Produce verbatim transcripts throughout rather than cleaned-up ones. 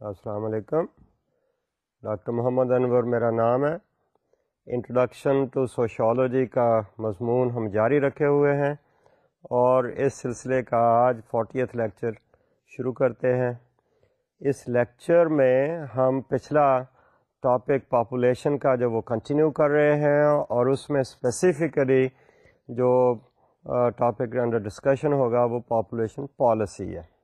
السلام علیکم. ڈاکٹر محمد انور میرا نام ہے. انٹروڈکشن ٹو سوشیالوجی کا مضمون ہم جاری رکھے ہوئے ہیں اور اس سلسلے کا آج فورٹیتھ لیکچر شروع کرتے ہیں. اس لیکچر میں ہم پچھلا ٹاپک پاپولیشن کا جو وہ کنٹینیو کر رہے ہیں اور اس میں اسپیسیفکلی جو ٹاپک انڈر ڈسکشن ہوگا وہ پاپولیشن پالیسی ہے.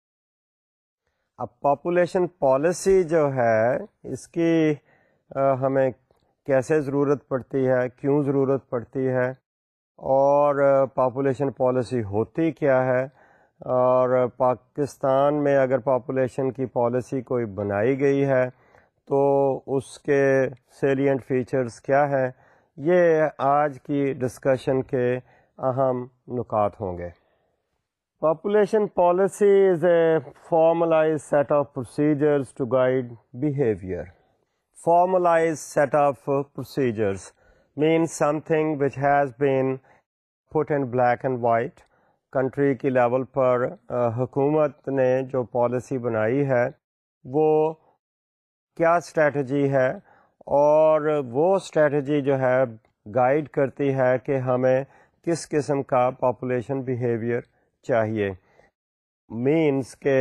اب پاپولیشن پالیسی جو ہے اس کی ہمیں کیسے ضرورت پڑتی ہے، کیوں ضرورت پڑتی ہے، اور پاپولیشن پالیسی ہوتی کیا ہے، اور پاکستان میں اگر پاپولیشن کی پالیسی کوئی بنائی گئی ہے تو اس کے سیلینٹ فیچرز کیا ہیں، یہ آج کی ڈسکشن کے اہم نکات ہوں گے. Population policy is a formalized set of procedures to guide behavior. Formalized set of procedures means something which has been put in black and white. Country کی لیول پر حکومت نے جو پالیسی بنائی ہے وہ کیا اسٹریٹجی ہے، اور وہ اسٹریٹجی جو ہے گائیڈ کرتی ہے کہ ہمیں کس قسم کا پاپولیشن بیہیویئر چاہیے. مینس کہ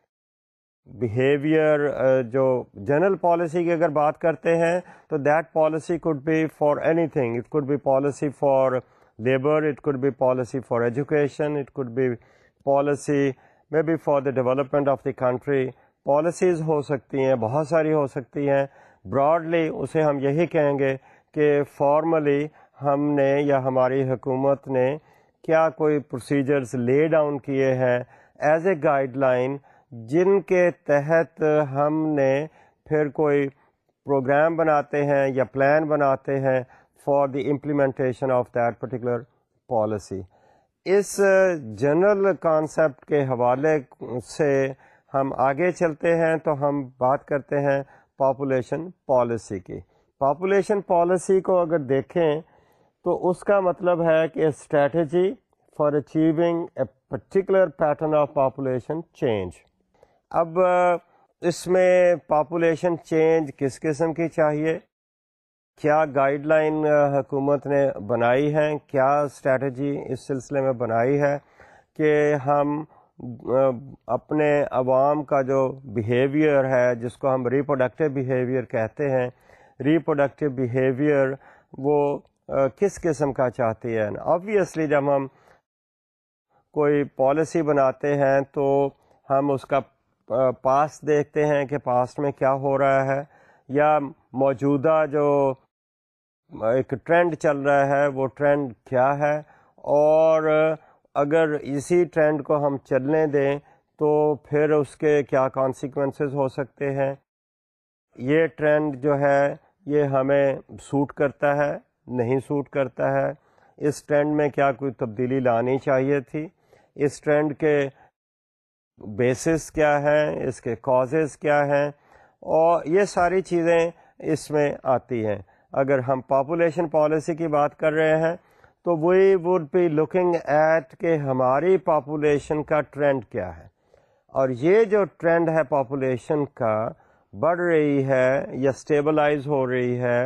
بیہیویئر جو جنرل پالیسی کی اگر بات کرتے ہیں تو that policy could be for anything. It could be policy for labour, it could be policy for education, it could be policy may be for the development of the country. Policies ہو سکتی ہیں، بہت ساری ہو سکتی ہیں. Broadly اسے ہم یہی کہیں گے کہ فارملی ہم نے یا ہماری حکومت نے کیا کوئی پروسیجرز لے ڈاؤن کیے ہیں ایز اے گائیڈ لائن، جن کے تحت ہم نے پھر کوئی پروگرام بناتے ہیں یا پلان بناتے ہیں for the implementation of that particular policy. اس جنرل کانسیپٹ کے حوالے سے ہم آگے چلتے ہیں تو ہم بات کرتے ہیں پاپولیشن پالیسی کی. پاپولیشن پالیسی کو اگر دیکھیں تو اس کا مطلب ہے کہ strategy for achieving a particular pattern of population change. اب اس میں پاپولیشن چینج کس قسم کی چاہیے، کیا گائیڈ لائن حکومت نے بنائی ہے، کیا اسٹریٹجی اس سلسلے میں بنائی ہے کہ ہم اپنے عوام کا جو بیہیویئر ہے جس کو ہم ریپروڈکٹیو بیہیویئر کہتے ہیں، ریپروڈکٹیو بیہیویئر وہ کس قسم کا چاہتی ہے. آبویسلی جب ہم کوئی پالیسی بناتے ہیں تو ہم اس کا پاسٹ دیکھتے ہیں کہ پاسٹ میں کیا ہو رہا ہے، یا موجودہ جو ایک ٹرینڈ چل رہا ہے وہ ٹرینڈ کیا ہے، اور اگر اسی ٹرینڈ کو ہم چلنے دیں تو پھر اس کے کیا کانسیکوینسز ہو سکتے ہیں. یہ ٹرینڈ جو ہے یہ ہمیں سوٹ کرتا ہے، نہیں سوٹ کرتا ہے، اس ٹرینڈ میں کیا کوئی تبدیلی لانی چاہیے تھی، اس ٹرینڈ کے بیسس کیا ہیں، اس کے کازز کیا ہیں، اور یہ ساری چیزیں اس میں آتی ہیں. اگر ہم پاپولیشن پالیسی کی بات کر رہے ہیں تو we would be looking at کہ ہماری پاپولیشن کا ٹرینڈ کیا ہے، اور یہ جو ٹرینڈ ہے پاپولیشن کا بڑھ رہی ہے یا اسٹیبلائز ہو رہی ہے،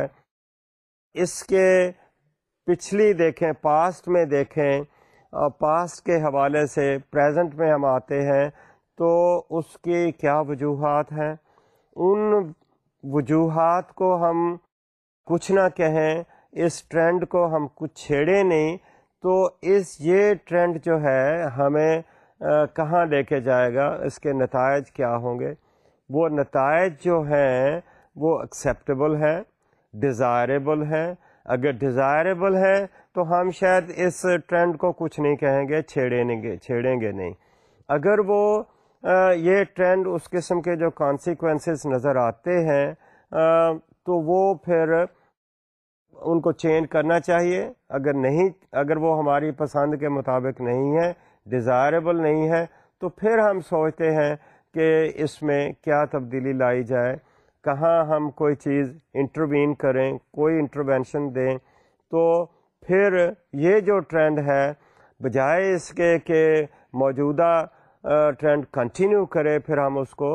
اس کے پچھلی دیکھیں، پاسٹ میں دیکھیں، اور پاسٹ کے حوالے سے پریزنٹ میں ہم آتے ہیں تو اس کی کیا وجوہات ہیں. ان وجوہات کو ہم کچھ نہ کہیں، اس ٹرینڈ کو ہم کچھ چھیڑیں نہیں، تو اس یہ ٹرینڈ جو ہے ہمیں کہاں لے کے جائے گا، اس کے نتائج کیا ہوں گے. وہ نتائج جو ہیں وہ ایکسیپٹیبل ہیں، ڈیزائربل ہیں. اگر ڈیزائربل ہے تو ہم شاید اس ٹرینڈ کو کچھ نہیں کہیں گے، چھیڑیں گے چھیڑیں گے نہیں. اگر وہ یہ ٹرینڈ اس قسم کے جو کانسیکوینسز نظر آتے ہیں تو وہ پھر ان کو چینج کرنا چاہیے. اگر نہیں، اگر وہ ہماری پسند کے مطابق نہیں ہے، ڈیزائربل نہیں ہے، تو پھر ہم سوچتے ہیں کہ اس میں کیا تبدیلی لائی جائے، کہاں ہم کوئی چیز انٹروین کریں، کوئی انٹروینشن دیں. تو پھر یہ جو ٹرینڈ ہے بجائے اس کے کہ موجودہ ٹرینڈ کنٹینیو کرے، پھر ہم اس کو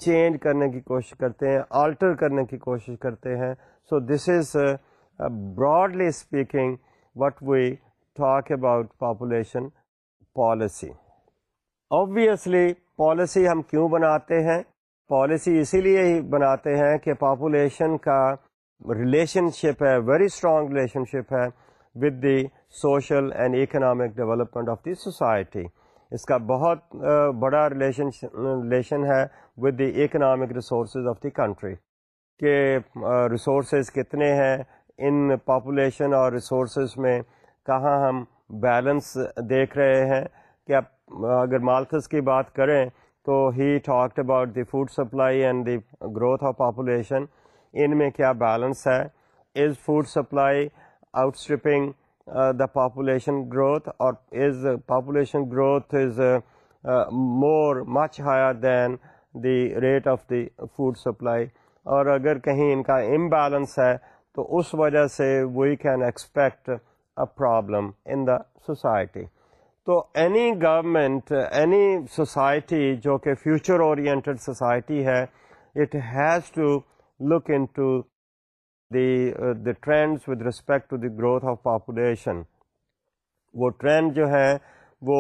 چینج کرنے کی کوشش کرتے ہیں, آلٹر کرنے کی کوشش کرتے ہیں. So this is broadly speaking what we talk about population policy. Obviously policy ہم کیوں بناتے ہیں؟ پالیسی اسی لیے ہی بناتے ہیں کہ پاپولیشن کا ریلیشن شپ ہے, ویری اسٹرانگ ریلیشن شپ ہے with the social and economic development of the society. اس کا بہت بڑا ریلیشن ریلیشن ہے with the economic resources of the country, کہ ریسورسز کتنے ہیں ان پاپولیشن اور ریسورسز میں, کہاں ہم بیلنس دیکھ رہے ہیں. کہ اگر مالتھس کی بات کریں تو he talked about the food supply and the growth of population, ان میں کیا بیلنس ہے؟ Is food supply outstripping the population growth, اور is population growth is more much higher than the rate of the food supply? اور اگر کہیں ان کا imbalance ہے تو اس وجہ سے we can expect a problem in the society. تو اینی گورنمنٹ, اینی سوسائٹی جو کہ فیوچر اورینٹڈ سوسائٹی ہے, it has to look into the uh, the trends with respect to the growth of population. وہ trend جو ہے وہ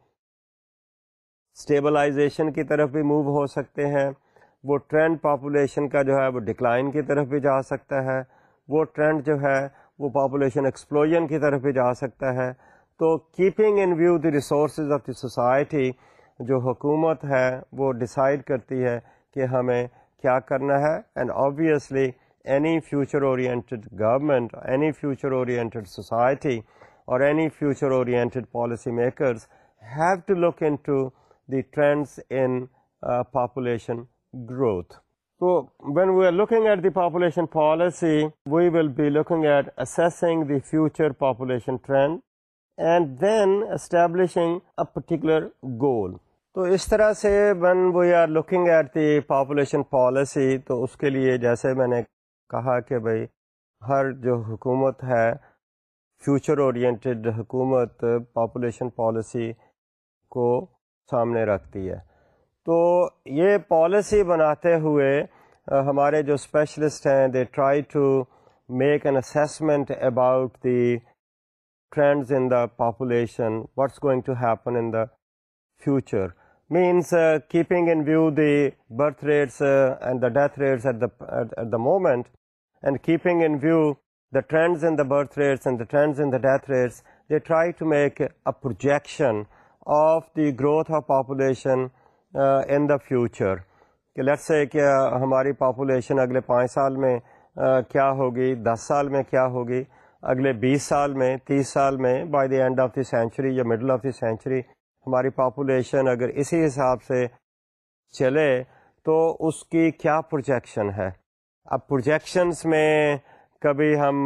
stabilisation کی طرف بھی موو ہو سکتے ہیں, وہ ٹرینڈ پاپولیشن کا جو ہے وہ ڈکلائن کی طرف بھی جا سکتا ہے, وہ ٹرینڈ جو ہے وہ پاپولیشن ایکسپلوژن کی طرف بھی جا سکتا ہے. تو keeping in view the resources of the society, جو حکومت ہے وہ ڈیسائیڈ کرتی ہے کہ ہمیں کیا کرنا ہے. And obviously any future oriented government, any future oriented society اور any future oriented policy makers have to look into the trends in population growth. So when we are looking at the population policy, we will be looking at assessing the future population trend and then establishing a particular goal. تو اس طرح سے when we are looking at the population policy, تو اس کے لیے جیسے میں نے کہا کہ بھئی ہر جو حکومت ہے, فیوچر اورینٹڈ حکومت پاپولیشن پالیسی کو سامنے رکھتی ہے. تو یہ پالیسی بناتے ہوئے ہمارے جو اسپیشلسٹ ہیں, they try to make an assessment about the trends in the population, what's going to happen in the future. Means uh, keeping in view the birth rates uh, and the death rates at the at, at the moment, and keeping in view the trends in the birth rates and the trends in the death rates, they try to make a projection of the growth of population uh, in the future. کہ let's say کہ ہماری population اگلے پانچ سال میں uh, کیا ہوگی, دس سال میں کیا ہوگی, اگلے بیس سال میں, تیس سال میں, by the end of the century یا middle of the century ہماری پاپولیشن اگر اسی حساب سے چلے تو اس کی کیا پروجیکشن ہے. اب پروجیکشنس میں کبھی ہم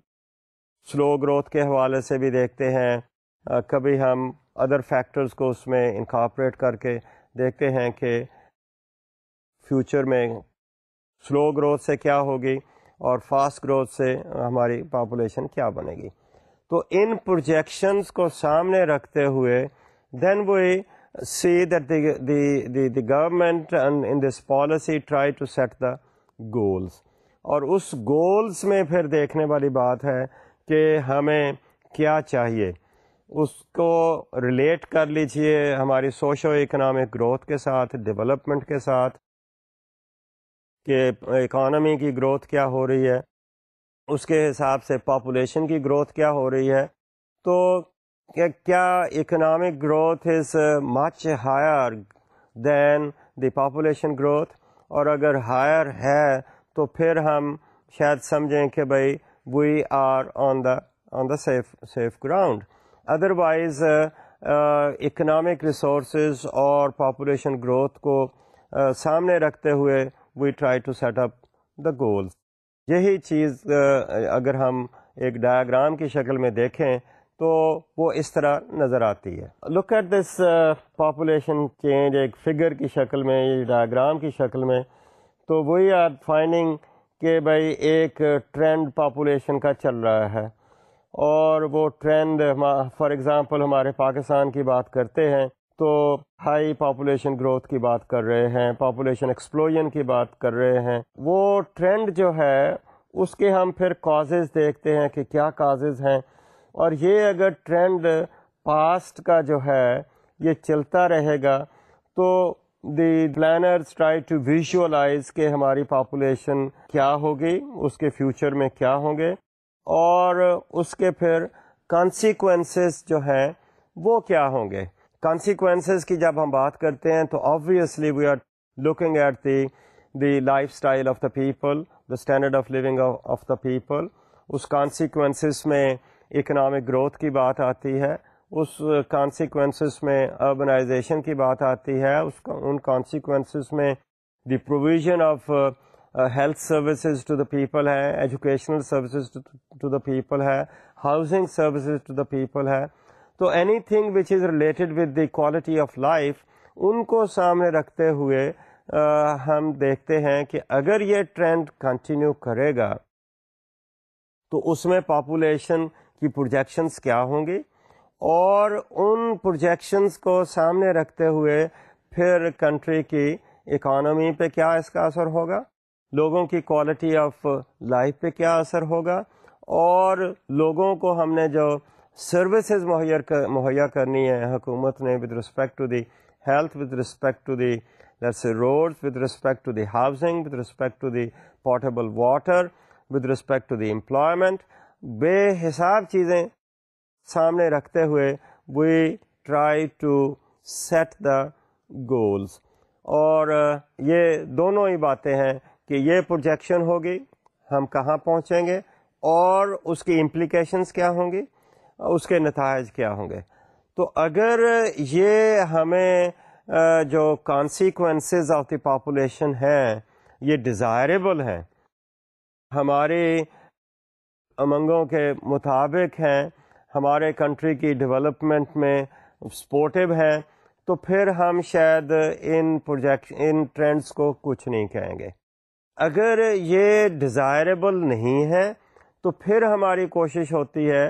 سلو گروتھ کے حوالے سے بھی دیکھتے ہیں, کبھی ہم ادر فیکٹرز کو اس میں انکارپوریٹ کر کے دیکھتے ہیں کہ فیوچر میں سلو گروتھ سے کیا ہوگی اور فاسٹ گروتھ سے ہماری پاپولیشن کیا بنے گی. تو ان پروجیکشنز کو سامنے رکھتے ہوئے then we see that the the the, the government and in this policy try to set the goals. اور اس گولز میں پھر دیکھنے والی بات ہے کہ ہمیں کیا چاہیے, اس کو ریلیٹ کر لیجئے ہماری سوشو اکنامک گروتھ کے ساتھ, ڈیولپمنٹ کے ساتھ, کہ اکانومی کی گروتھ کیا ہو رہی ہے, اس کے حساب سے پاپولیشن کی گروتھ کیا ہو رہی ہے. تو کہ کیا economic growth is much higher than the population growth, اور اگر ہائر ہے تو پھر ہم شاید سمجھیں کہ بھائی we are on the on the safe safe ground. Otherwise economic resources اور پاپولیشن گروتھ کو uh, سامنے رکھتے ہوئے we try to set up the goals. یہی چیز uh, اگر ہم ایک ڈایاگرام کی شکل میں دیکھیں تو وہ اس طرح نظر آتی ہے. Look at this population change ایک فگر کی شکل میں, ڈایاگرام کی شکل میں. تو وہی آر فائنڈنگ کہ بھائی ایک ٹرینڈ پاپولیشن کا چل رہا ہے, اور وہ ٹرینڈ فار ایگزامپل ہمارے پاکستان کی بات کرتے ہیں تو ہائی پاپولیشن گروتھ کی بات کر رہے ہیں, پاپولیشن ایکسپلوژن کی بات کر رہے ہیں. وہ ٹرینڈ جو ہے اس کے ہم پھر کازز دیکھتے ہیں کہ کیا کازز ہیں, اور یہ اگر ٹرینڈ پاسٹ کا جو ہے یہ چلتا رہے گا تو the planners try to visualise کہ ہماری پاپولیشن کیا ہوگی, اس کے فیوچر میں کیا ہوں گے, اور اس کے پھر کانسیکوینسز جو ہیں وہ کیا ہوں گے. کانسیکوینسز کی جب ہم بات کرتے ہیں تو obviously we are looking at the the lifestyle of the people, the standard of living of the people. اس کانسیکوینسز میں اکنامک گروتھ کی بات آتی ہے, اس کانسیکوینسز میں اربنائزیشن کی بات آتی ہے, اس ان کانسیکوینسز میں the provision of health services to the people ہے, educational services to the people ہے, housing services to the people ہے. تو anything which is related with the quality of life, ان کو سامنے رکھتے ہوئے uh, ہم دیکھتے ہیں کہ اگر یہ ٹرینڈ کنٹینیو کرے گا تو اس میں پاپولیشن کی پروجیکشنز کیا ہوں گی, اور ان پروجیکشنز کو سامنے رکھتے ہوئے پھر کنٹری کی اکانومی پہ کیا اس کا اثر ہوگا, لوگوں کی کوالٹی آف لائف پہ کیا اثر ہوگا, اور لوگوں کو ہم نے جو سروسز مہیا مہیا کرنی ہے حکومت نے with respect to the health, with respect to the let's roads, with respect to the housing, with respect to the portable water, with respect to the employment, بے حساب چیزیں سامنے رکھتے ہوئے we try to set the goals. اور یہ دونوں ہی باتیں ہیں کہ یہ پروجیکشن ہوگی, ہم کہاں پہنچیں گے, اور اس کی امپلیکیشنز کیا ہوں گی, اس کے نتائج کیا ہوں گے. تو اگر یہ ہمیں جو کانسیکوینسز آف دی پاپولیشن ہیں یہ ڈیزائربل ہیں, ہمارے امنگوں کے مطابق ہیں, ہمارے کنٹری کی ڈیولپمنٹ میں سپورٹیو ہیں, تو پھر ہم شاید ان پروجیکٹ ان ٹرینڈز کو کچھ نہیں کہیں گے. اگر یہ ڈیزائربل نہیں ہے تو پھر ہماری کوشش ہوتی ہے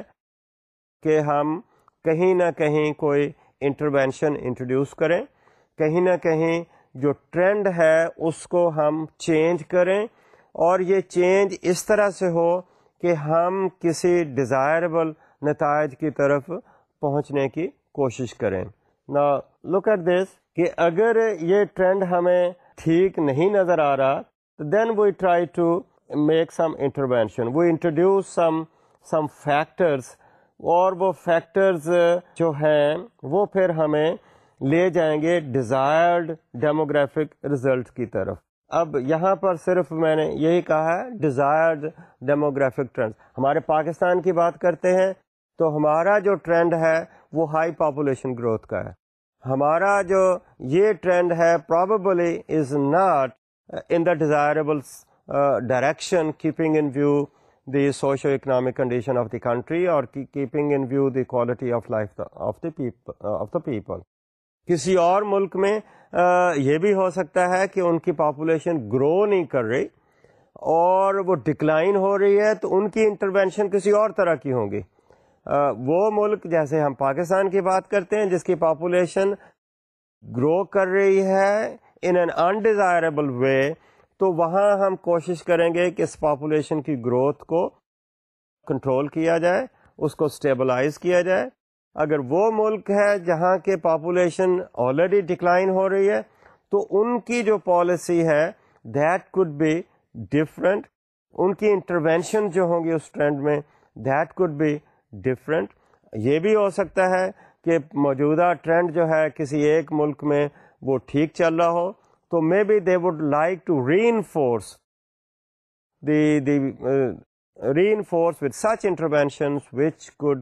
کہ ہم کہیں نہ کہیں کوئی انٹرونشن انٹروڈیوس کریں, کہیں نہ کہیں جو ٹرینڈ ہے اس کو ہم چینج کریں, اور یہ چینج اس طرح سے ہو کہ ہم کسی ڈیزائربل نتائج کی طرف پہنچنے کی کوشش کریں. نا لک ایٹ دس کہ اگر یہ ٹرینڈ ہمیں ٹھیک نہیں نظر آ رہا then we try to make some intervention, we introduce some some factors, اور وہ فیکٹرز جو ہیں وہ پھر ہمیں لے جائیں گے ڈیزائرڈ ڈیموگرافک رزلٹ کی طرف. اب یہاں پر صرف میں نے یہی کہا ہے ڈیزائرڈ ڈیموگرافک ٹرینڈ. ہمارے پاکستان کی بات کرتے ہیں تو ہمارا جو ٹرینڈ ہے وہ ہائی پاپولیشن گروتھ کا ہے. ہمارا جو یہ ٹرینڈ ہے probably is not in the desirable direction, keeping in view the socio economic condition of the country, اور keeping in view the quality of life of the people of the people. کسی اور ملک میں یہ بھی ہو سکتا ہے کہ ان کی پاپولیشن گرو نہیں کر رہی اور وہ ڈکلائن ہو رہی ہے, تو ان کی انٹرونشن کسی اور طرح کی ہوں گی. وہ ملک جیسے ہم پاکستان کی بات کرتے ہیں جس کی پاپولیشن گرو کر رہی ہے ان این انڈیزائربل وے, تو وہاں ہم کوشش کریں گے کہ اس پاپولیشن کی گروتھ کو کنٹرول کیا جائے, اس کو اسٹیبلائز کیا جائے. اگر وہ ملک ہے جہاں کے پاپولیشن آلریڈی ڈکلائن ہو رہی ہے تو ان کی جو پالیسی ہے دیٹ کوڈ بی ڈفرینٹ, ان کی انٹرونشن جو ہوں گی اس ٹرینڈ میں دیٹ کوڈ بی ڈفرینٹ. یہ بھی ہو سکتا ہے کہ موجودہ ٹرینڈ جو ہے کسی ایک ملک میں وہ ٹھیک چل رہا ہو, تو may be they would like to reinforce the the reinforce with such interventions which could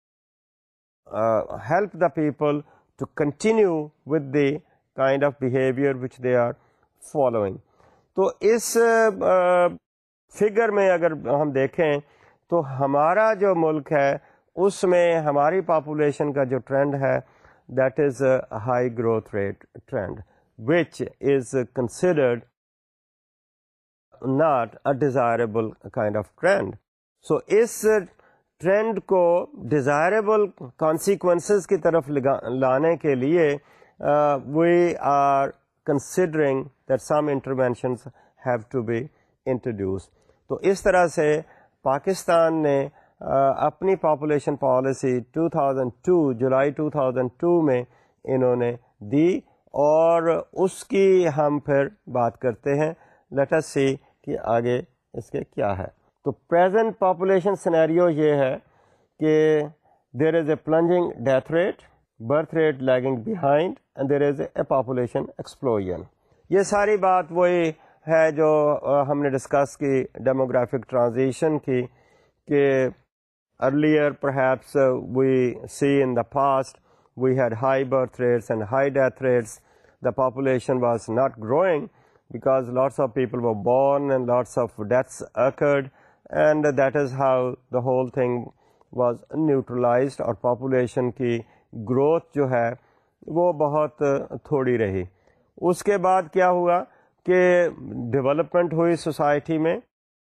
help the people to continue with the kind of behaviour which they are following. تو اس figure میں اگر ہم دیکھیں تو ہمارا جو ملک ہے اس میں ہماری پاپولیشن کا جو ٹرینڈ ہے that is high growth rate trend which is considered not a desirable kind of trend. So اس ٹرینڈ کو ڈیزائربل کانسیکوینسز کی طرف لانے کے لیے we are considering that some interventions have to be introduce. تو اس طرح سے پاکستان نے اپنی population policy two thousand two July two thousand two میں انہوں نے دی, اور اس کی ہم پھر بات کرتے ہیں. لیٹ اس سی کہ آگے اس کے کیا ہے. تو پریزنٹ پاپولیشن سینیریو یہ ہے کہ there is a plunging death rate, birth rate lagging behind, and there is a population explosion. یہ ساری بات وہی ہے جو ہم نے ڈسکس کی ڈیموگرافک ٹرانزیشن کی, کہ earlier perhaps we see in the past we had high birth rates and high death rates. The population was not growing because lots of people were born and lots of deaths occurred, and that is how the whole thing was neutralized, اور population کی growth جو ہے وہ بہت تھوڑی رہی. اس کے بعد کیا ہوا کہ ڈیولپمنٹ ہوئی سوسائٹی میں,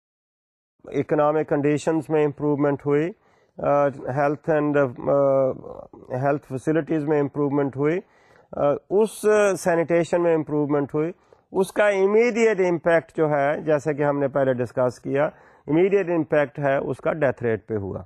اکنامک کنڈیشنز میں امپروومنٹ ہوئی, ہیلتھ اینڈ ہیلتھ فیسلٹیز میں امپروومنٹ ہوئی, اس سینیٹیشن میں امپروومنٹ ہوئی. اس کا امیڈیٹ امپیکٹ جو ہے, جیسے کہ ہم نے پہلے ڈسکس کیا, امیڈیٹ امپیکٹ ہے اس کا ڈیتھ ریٹ پہ ہوا.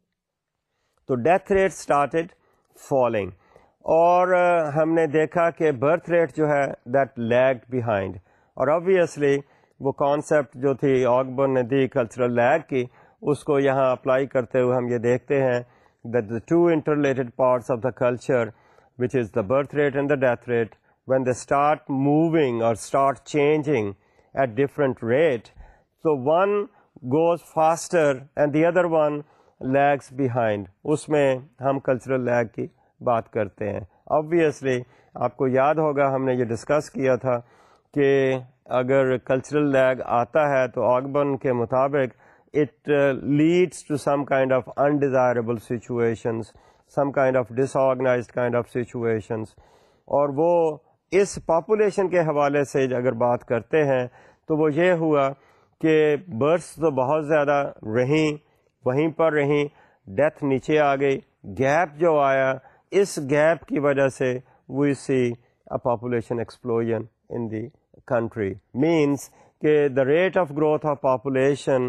تو ڈیتھ ریٹ اسٹارٹیڈ فالنگ, اور ہم نے دیکھا کہ برتھ ریٹ جو ہے دیٹ لیگڈ بیہائنڈ. اور آبویسلی وہ کانسیپٹ جو تھی آگبرن نے دی کلچرل لیگ کی, اس کو یہاں اپلائی کرتے ہوئے ہم یہ دیکھتے ہیں that the two interrelated parts of the culture which is the birth rate and the death rate, when they start moving or start changing at different rate, so one goes faster and the other one lags behind. اس میں ہم cultural league کی بات کرتے ہیں. obviously آپ کو یاد ہوگا ہم نے یہ ڈسکس کیا تھا کہ اگر کلچرل لیگ آتا ہے تو آگبرن کے مطابق it uh, leads to some kind of undesirable situations, some kind of disorganized kind of situations. اور وہ اس پاپولیشن کے حوالے سے اگر بات کرتے ہیں تو وہ یہ ہوا کہ برث تو بہت زیادہ رہیں, وہیں پر رہیں, ڈیتھ نیچے آ گئی, گیپ جو آیا, اس گیپ کی وجہ سے we see a population explosion in the country. Means کہ the rate of growth of population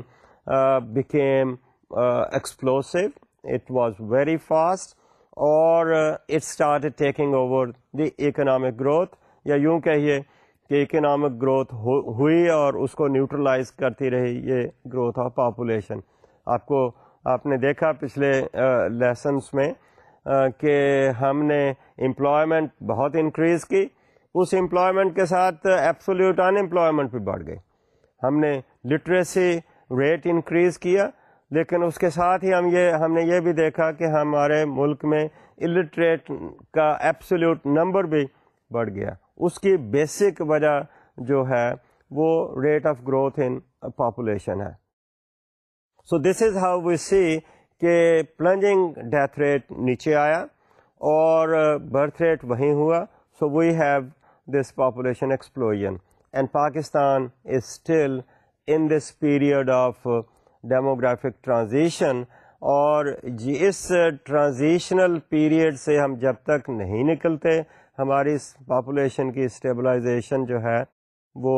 became explosive, it was very fast, اور it started taking over the economic growth, یا یوں کہیے کہ اکنامک گروتھ ہوئی اور اس کو نیوٹرلائز کرتی رہی یہ گروتھ آف پاپولیشن. آپ کو آپ نے دیکھا پچھلے لیسنس میں کہ ہم نے امپلائمنٹ بہت انکریز کی, اس امپلائمنٹ کے ساتھ ایبسولوٹ ان امپلائمنٹ بھی بڑھ گئی. ہم نے لٹریسی ریٹ انکریز کیا, لیکن اس کے ساتھ ہی ہم یہ ہم نے یہ بھی دیکھا کہ ہمارے ملک میں الٹریٹ کا ایبسولوٹ نمبر بھی بڑھ گیا. اس کی بیسک وجہ جو ہے وہ rate of growth in population ہے. So this is how we see کہ پلنجنگ ڈیتھ ریٹ نیچے آیا اور برتھ ریٹ وہیں ہوا. So we have this population explosion, and Pakistan is still in this period of demographic transition. اور اس ٹرانزیشنل پیریڈ سے ہم جب تک نہیں نکلتے ہماری پاپولیشن کی اسٹیبلائزیشن جو ہے وہ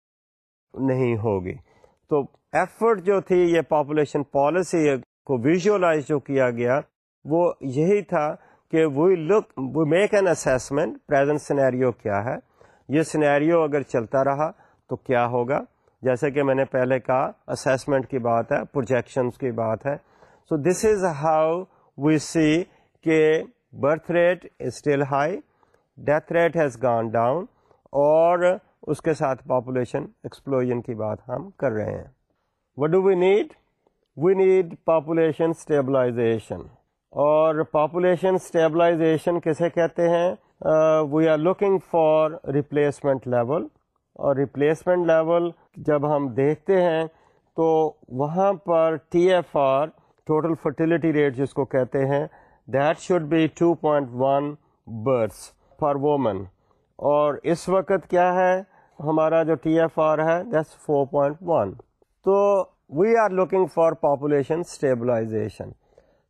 نہیں ہوگی. تو ایفرٹ جو تھی یہ پاپولیشن پالیسی کو ویژولائز جو کیا گیا وہ یہی تھا کہ we look we make an assessment present scenario کیا ہے, یہ سینیریو اگر چلتا رہا تو کیا ہوگا. جیسے کہ میں نے پہلے کہا اسیسمنٹ کی بات ہے, پروجیکشنز کی بات ہے. So this is how we see کہ birth rate is still high, death rate has gone down, اور اس کے ساتھ پاپولیشن ایکسپلوژن کی بات ہم کر رہے ہیں. What do we need? We need population stabilization. اور پاپولیشن اسٹیبلائزیشن کسے کہتے ہیں؟ We are looking for replacement level. اور ریپلیسمنٹ لیول جب ہم دیکھتے ہیں تو وہاں پر T F R total fertility rate جس کو کہتے ہیں that should be two point one births per woman, اور اس وقت کیا ہے ہمارا جو ٹی ایف آر ہے دیٹس فور پوائنٹ ون. تو we are looking for population stabilization.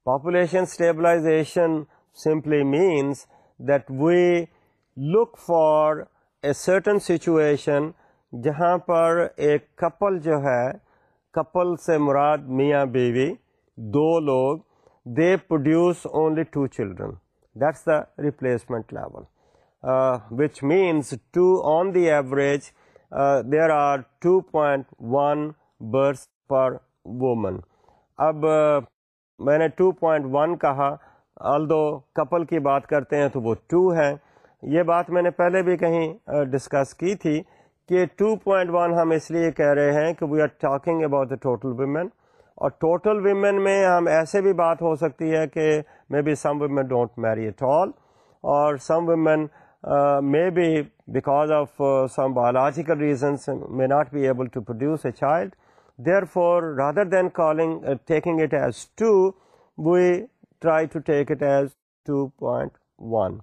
Population stabilization simply means that we look for a certain situation جہاں پر ایک کپل جو ہے, کپل سے مراد میاں بیوی, دو لوگ, they produce only two children. That's the replacement level, uh, which means two on the average uh, there are two point one births per woman. اب uh, میں نے two point one کہا, although کپل کی بات کرتے ہیں تو وہ two ہے. یہ بات میں نے پہلے بھی کہیں ڈسکس uh, کی تھی کہ two point one ہم اس لیے کہہ رہے ہیں کہ we are talking about the total women, اور ٹوٹل ویمن میں ہم ایسے بھی بات ہو سکتی ہے کہ may be some women don't marry at all, اور some women may be because of some biological reasons may not be able to produce a child. Therefore, rather than calling uh, taking it as two, we try to take it as two point one.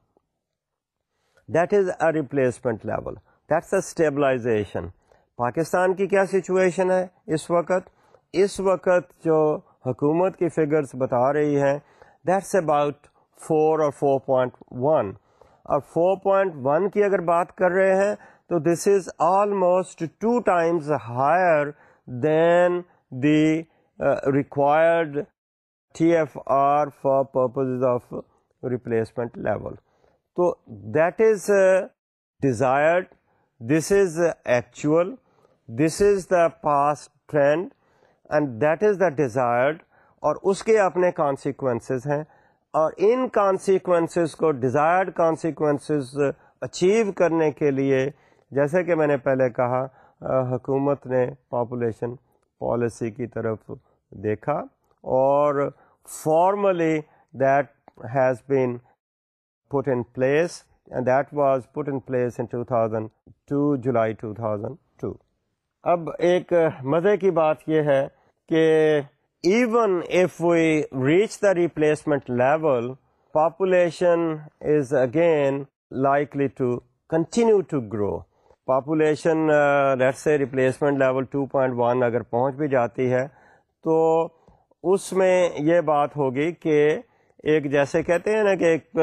That is a replacement level. That's a stabilization. Pakistan کی کیا situation ہے اس وقت؟ اس وقت جو حکومت کی figures بتا رہی ہیں دیٹس اباؤٹ فور اور فور پوائنٹ ون. اور فور پوائنٹ ون کی اگر بات کر رہے ہیں تو this is almost two times higher than the required T F R for purposes of replacement level. تو that is desired, this is actual, this is the past trend and that is the desired, اور اس کے اپنے consequences ہیں, اور ان consequences کو desired consequences achieve کرنے کے لیے جیسے کہ میں نے پہلے کہا حکومت نے population policy کی طرف دیکھا, اور formally that has been put in place, and that was put in place in two thousand two, July two thousand two. اب ایک مزے کی بات یہ ہے کہ even if we reach the replacement level, population is again likely to continue to grow. Population uh, let's say replacement level two point one اگر پہنچ بھی جاتی ہے تو اس میں یہ بات ہوگی کہ ایک جیسے کہتے ہیں نا کہ ایک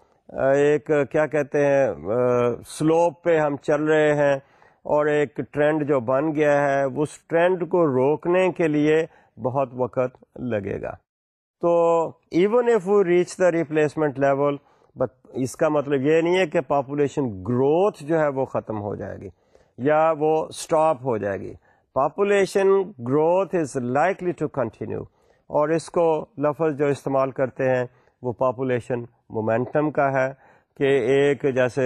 ایک کیا کہتے ہیں سلوپ پہ ہم چل رہے ہیں, اور ایک ٹرینڈ جو بن گیا ہے اس ٹرینڈ کو روکنے کے لیے بہت وقت لگے گا. تو even if we reach the replacement level, but اس کا مطلب یہ نہیں ہے کہ پاپولیشن گروتھ جو ہے وہ ختم ہو جائے گی یا وہ اسٹاپ ہو جائے گی. Population growth is likely to continue, اور اس کو لفظ جو استعمال کرتے ہیں وہ پاپولیشن مومنٹم کا ہے کہ ایک جیسے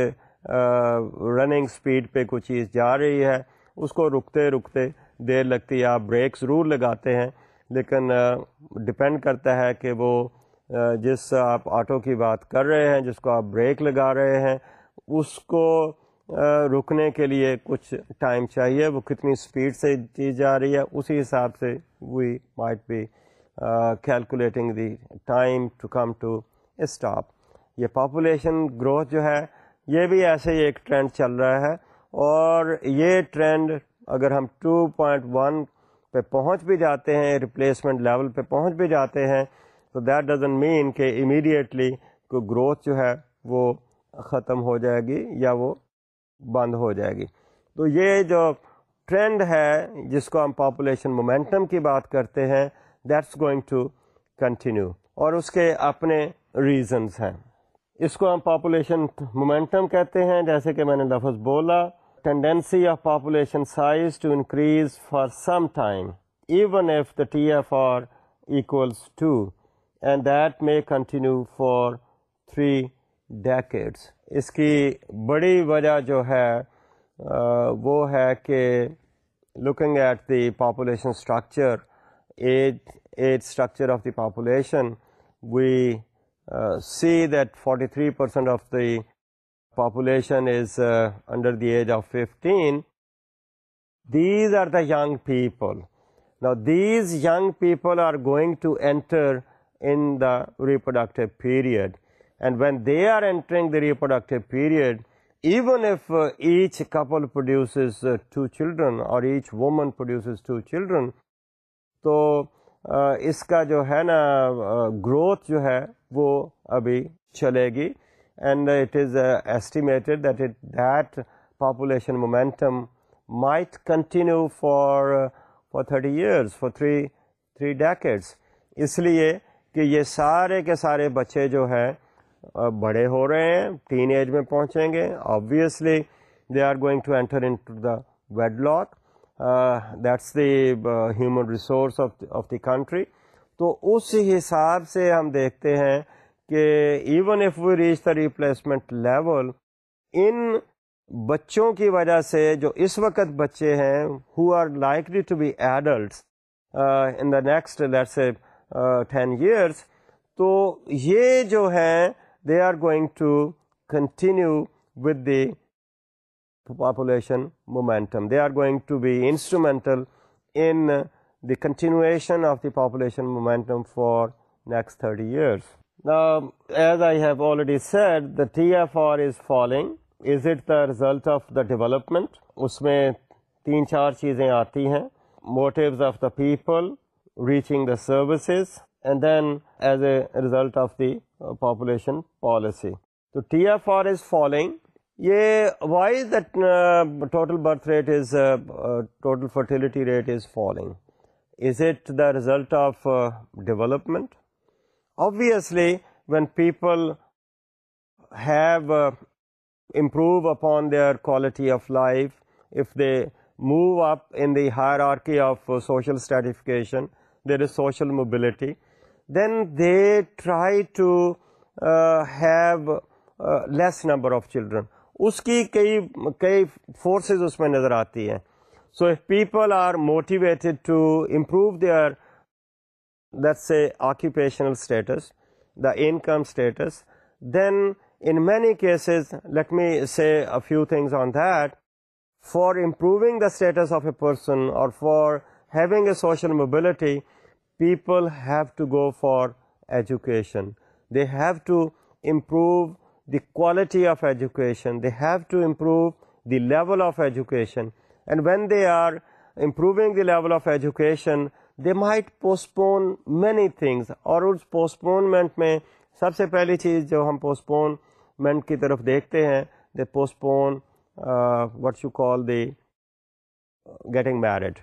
رننگ سپیڈ پہ کوئی چیز جا رہی ہے اس کو رکتے رکتے دیر لگتی ہے. آپ بریک ضرور لگاتے ہیں لیکن ڈپینڈ کرتا ہے کہ وہ جس آپ آٹو کی بات کر رہے ہیں جس کو آپ بریک لگا رہے ہیں اس کو رکنے کے لیے کچھ ٹائم چاہیے, وہ کتنی سپیڈ سے چیز جا رہی ہے اسی حساب سے we might be calculating the time to come to stop. یہ پاپولیشن گروتھ جو ہے یہ بھی ایسے ہی ایک ٹرینڈ چل رہا ہے, اور یہ ٹرینڈ اگر ہم ٹو پوائنٹ ون پہ پہنچ بھی جاتے ہیں, ریپلیسمنٹ لیول پہ پہنچ بھی جاتے ہیں, تو دیٹ ڈزنٹ مین کہ امیڈیٹلی کوئی گروتھ جو ہے وہ ختم ہو جائے گی یا وہ بند ہو جائے گی. تو یہ جو ٹرینڈ ہے جس کو ہم پاپولیشن مومنٹم کی بات کرتے ہیں دیٹس گوئنگ ٹو کنٹینیو, اور اس کے اپنے ریزنز ہیں. اس کو ہم پاپولیشن مومنٹم کہتے ہیں جیسے کہ میں نے لفظ بولا, tendency of population size to increase for some time even if the T F R equals to, and that may continue for three decades. اس کی بڑی وجہ جو ہے وہ ہے کہ looking at the population structure, age, age structure of the population, we uh, see that forty-three percent of the population is uh, under the age of fifteen. These are the young people. Now these young people are going to enter in the reproductive period, and when they are entering the reproductive period, even if uh, each couple produces uh, two children or each woman produces two children, so اس کا جو ہے نا growth جو ہے وہ ابھی چلے گی. And it is estimated that it that population momentum might continue for uh, for thirty years, for three three decades. اس لیے کہ یہ سارے کے سارے بچے جو ہیں بڑے ہو رہے ہیں, ٹین ایج میں پہنچیں گے. obviously they are going to enter into the wedlock. uh, that's the uh, human resource of the, of the country. تو اس حساب سے ہم دیکھتے ہیں کہ even if we reach the replacement level, ان بچوں کی وجہ سے جو اس وقت بچے ہیں who are likely to be adults uh, in the next let's say uh, ten years, تو یہ جو ہیں they are going to continue with the population momentum. They are going to be instrumental in uh, the continuation of the population momentum for next thirty years. Now, as I have already said, the T F R is falling. Is it the result of the development? اس میں تین چار چیزیں آتی ہیں. Motives of the people, reaching the services, and then as a result of the uh, population policy. So T F R is falling. یہ why is that uh, total birth rate is uh, uh, total fertility rate is falling? Is it the result of uh, development? Obviously, when people have uh, improve upon their quality of life, if they move up in the hierarchy of uh, social stratification, there is social mobility, then they try to uh, have uh, less number of children. اس کی کئی کئی forces اس میں نظر آتی ہیں. So if people are motivated to improve their, let's say, occupational status, the income status, then in many cases, let me say a few things on that. For improving the status of a person or for having a social mobility, people have to go for education. They have to improve the quality of education. They have to improve the level of education. And when they are improving the level of education, they might postpone many things. اور اس postponement میں سب سے پہلی چیز جو ہم postponement کی طرف دیکھتے ہیں, they postpone uh, what you call the getting married.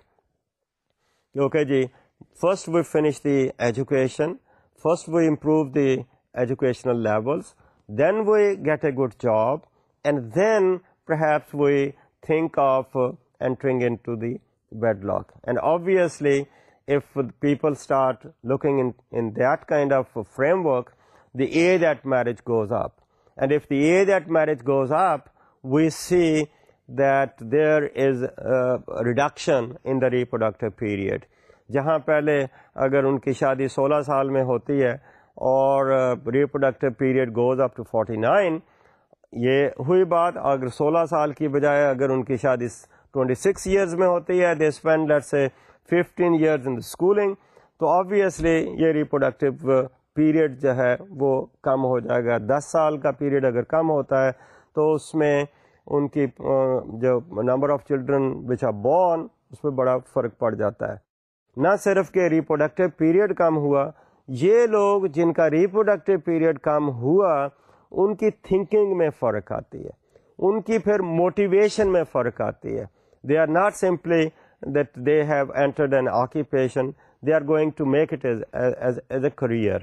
Okay G, first we finish the education, first we improve the educational levels, then we get a good job, and then perhaps we think of uh, entering into the wedlock. And obviously, if people start looking in, in that kind of a framework, the age at marriage goes up. And if the age at marriage goes up, we see that there is a reduction in the reproductive period. جہاں پہلے اگر ان کی شادی سولہ سال میں ہوتی ہے اور reproductive period goes up to forty nine, یہ ہوئی بات. اگر سولہ سال کی بجائے اگر ان کی شادی ٹوئنٹی سکس ایئرز میں ہوتی ہے, they spend let's say fifteen years in schooling, تو آبویسلی یہ ریپروڈکٹیو پیریڈ جو ہے وہ کم ہو جائے گا. دس سال کا پیریڈ اگر کم ہوتا ہے تو اس میں ان کی جو number of children which are born اس میں بڑا فرق پڑ جاتا ہے. نہ صرف کہ ریپروڈکٹیو پیریڈ کم ہوا, یہ لوگ جن کا ریپروڈکٹیو پیریڈ کم ہوا ان کی تھنکنگ میں فرق آتی ہے, ان کی پھر موٹیویشن میں فرق آتی ہے. They are not simply that they have entered an occupation, they are going to make it as as a career.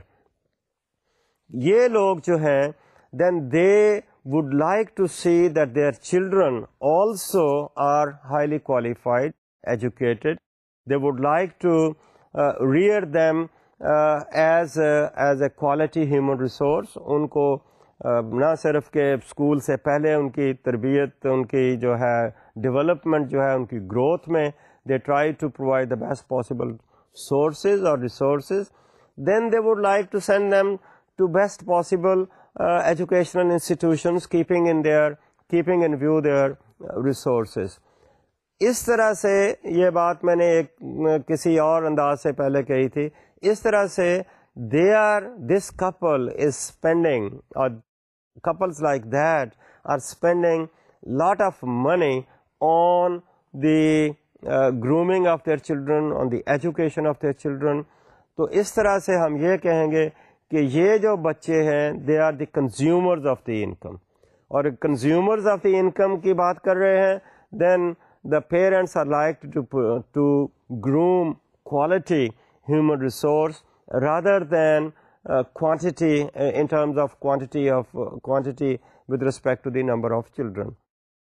یہ لوگ جو ہیں دین دے would like to see that their children also are highly qualified, educated. They would like to uh, rear them uh, as a, as a quality human resource. ان کو uh, نہ صرف کہ school سے پہلے ان کی تربیت, ان کی جو ہے ڈیولپمنٹ جو ہے ان کی گروتھ میں, they try to provide the best possible sources or resources. Then they would like to send them to best possible uh, educational institutions, keeping in their keeping in view their uh, resources. اس طرح سے یہ بات میں نے ایک کسی اور انداز سے پہلے کہی تھی. اس طرح سے they are this couple is spending, or couples like that are spending lot of money on the uh, grooming of their children, on the education of their children. تو اس طرح سے ہم یہ کہیں گے کہ یہ جو بچے ہیں they are the consumers of the income, اور کنزیومرز آف دی انکم کی بات کر رہے ہیں, then the parents are like to groom quality human resource rather than uh, quantity uh, in terms of quantity of uh, quantity with respect to the number of children.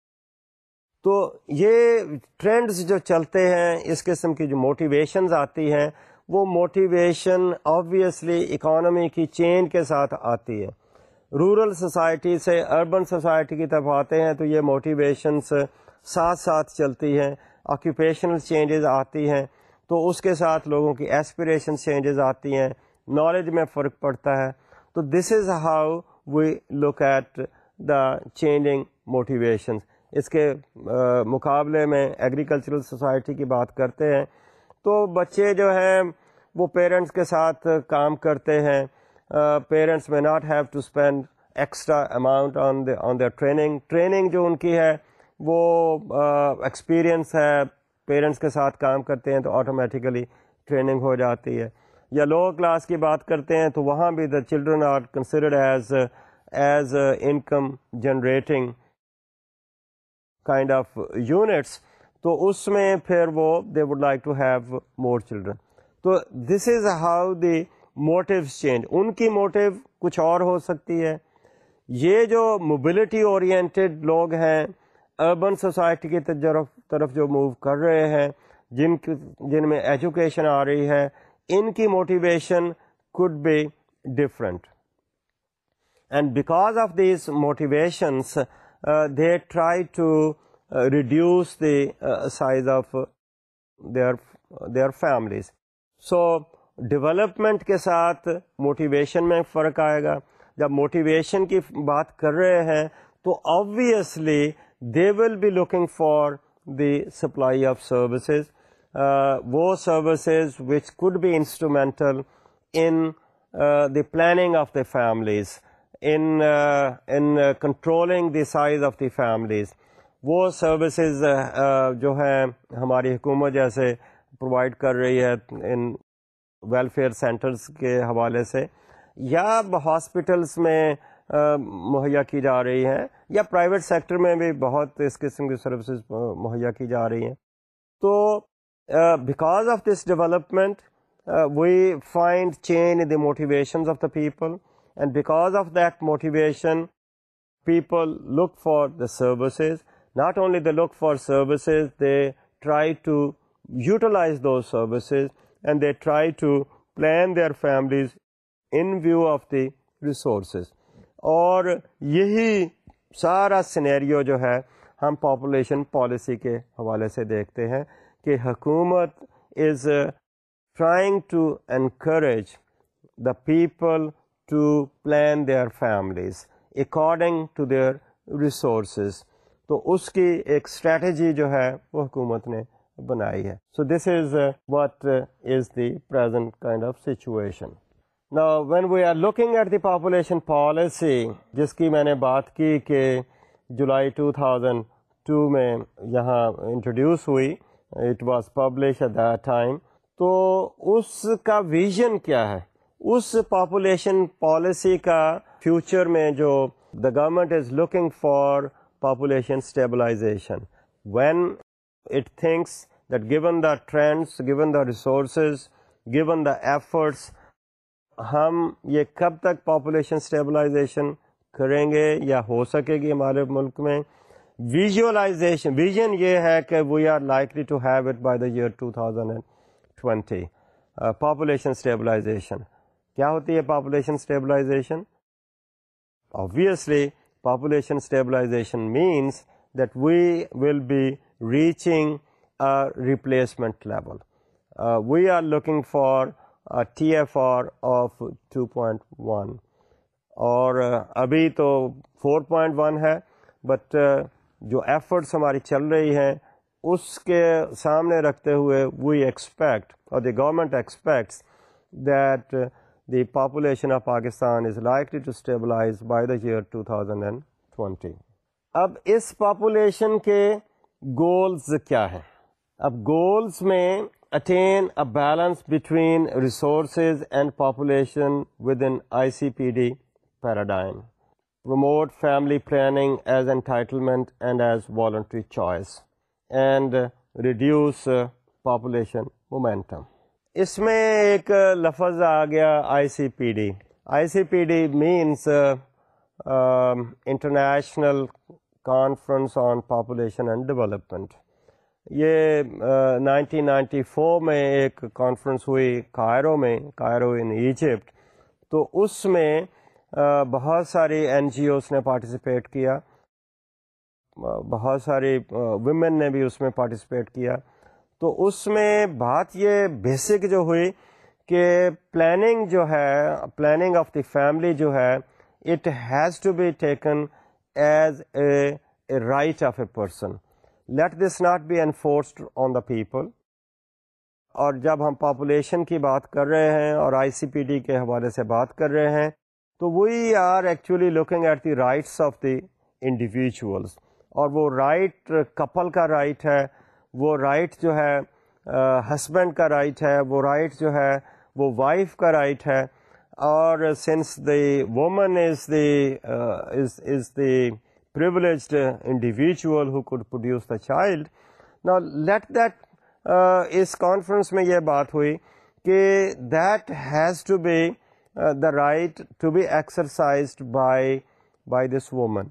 تو یہ trends جو چلتے ہیں, اس قسم کی جو موٹیویشنز آتی ہیں, وہ موٹیویشن آبویسلی اکانومی کی چینج کے ساتھ آتی ہے. رورل سوسائٹی سے اربن سوسائٹی کی طرف آتے ہیں تو یہ موٹیویشنز ساتھ ساتھ چلتی ہیں. آکوپیشنل چینجز آتی ہیں تو اس کے ساتھ لوگوں کی ایسپریشن چینجز آتی ہیں, نالج میں فرق پڑتا ہے. تو this is how we look at the changing motivations. اس کے مقابلے میں ایگریکلچرل سوسائٹی کی بات کرتے ہیں تو بچے جو ہیں وہ پیرنٹس کے ساتھ کام کرتے ہیں. پیرنٹس میں not have to spend extra amount on the on their training. Training جو ان کی ہے وہ ایکسپیرئنس ہے, پیرنٹس کے ساتھ کام کرتے ہیں تو آٹومیٹیکلی ٹریننگ ہو جاتی ہے. یا لوور کلاس کی بات کرتے ہیں تو وہاں بھی the children are considered as as income generating kind of units, تو اس میں پھر وہ they would like to have more children. تو this is how the motives change. ان کی موٹیو کچھ اور ہو سکتی ہے. یہ جو موبلٹی اورینٹیڈ لوگ ہیں اربن سوسائٹی کی طرف طرف جو موو کر رہے ہیں, جن کی جن میں ایجوکیشن آ رہی ہے, ان کی motivation could be different. And because of these motivations, uh, they try to uh, reduce the uh, size of uh, their their families. So development کے ساتھ موٹیویشن میں فرق آئے گا. جب موٹیویشن کی بات کر رہے ہیں تو obviously they will be looking for the supply of services, وہ services which could be instrumental in the planning of the families, in in controlling the size of the families. وہ سروسز جو ہیں ہماری حکومت جیسے پرووائڈ کر رہی ہے ان ویلفیئر سینٹرز کے حوالے سے, یا ہاسپٹلس میں مہیا کی جا رہی ہیں, یا پرائیویٹ سیکٹر میں بھی بہت اس قسم کی سروسز مہیا کی جا رہی ہیں. تو because of this development we find change in the motivations of the people, and because of that motivation people look for the services. Not only they look for services, they try to utilize those services, and they try to plan their families in view of the resources. اور یہی سارا scenario جو ہے ہم population policy کے حوالے سے دیکھتے ہیں کہ حکومت is trying to encourage the people to plan their families according to their resources. تو اس کی ایک اسٹریٹجی جو ہے وہ حکومت نے بنائی ہے. So this is what is the present kind of situation. Now, when we are looking at the population policy, جس کی میں نے بات کی کہ جولائی ٹو تھاؤزینڈ ٹو میں یہاں انٹروڈیوس ہوئی, it was publish at that time, تو اس کا ویژن کیا ہے؟ اس پاپولیشن پالیسی کا فیوچر میں جو the government is looking for population stabilization, when it thinks that given the trends, given the resources, given the efforts, ہم یہ کب تک پاپولیشن اسٹیبلائزیشن کریں گے یا ہو سکے گی ہمارے ملک میں. ویژولائزیشن ویژن یہ ہے کہ we are likely to have it by the year two thousand twenty. Population stabilization کیا ہوتی ہے؟ Population stabilization obviously population stabilization means that we will be reaching a replacement level. Uh, we are looking for a T F R of two point one, اور ابھی تو four point one ہے, but جو ایفرٹس ہماری چل رہی ہیں اس کے سامنے رکھتے ہوئے we expect, or the government expects, that uh, the population of Pakistan is likely to stabilize by the year two thousand twenty. اب اس پاپولیشن کے گولز کیا ہیں؟ اب گولز میں attain a balance between resources and population within I C P D paradigm, promote family planning as entitlement and as voluntary choice, and uh, reduce uh, population momentum. اس میں ایک لفظ آ گیا I C P D. I C P D means international conference on population and development. یہ nineteen ninety four میں ایک conference ہوئی Cairo میں، کائرو ان ایجپٹ. تو اس میں uh, بہت ساری این جی اوز نے پارٹیسپیٹ کیا، بہت ساری ویمن uh, نے بھی اس میں پارٹیسپیٹ کیا. تو اس میں بات یہ بیسک جو ہوئی کہ پلاننگ جو ہے، پلاننگ آف دی فیملی جو ہے، it has to be taken as a right of a person. Let this not be enforced on the people. اور جب ہم پاپولیشن کی بات کر رہے ہیں اور آئی سی پی ڈی کے حوالے سے بات کر رہے ہیں تو we are actually looking at the rights of the individuals. اور وہ رائٹ کپل کا رائٹ ہے، وہ رائٹ جو ہے ہسبینڈ کا رائٹ ہے، وہ رائٹ جو ہے وہ وائف کا رائٹ ہے. اور since the woman is the is is the privileged individual who could produce the child. Now let that uh, اس کانفرنس میں یہ بات ہوئی کہ that has to be uh, the right to be exercised by by this woman.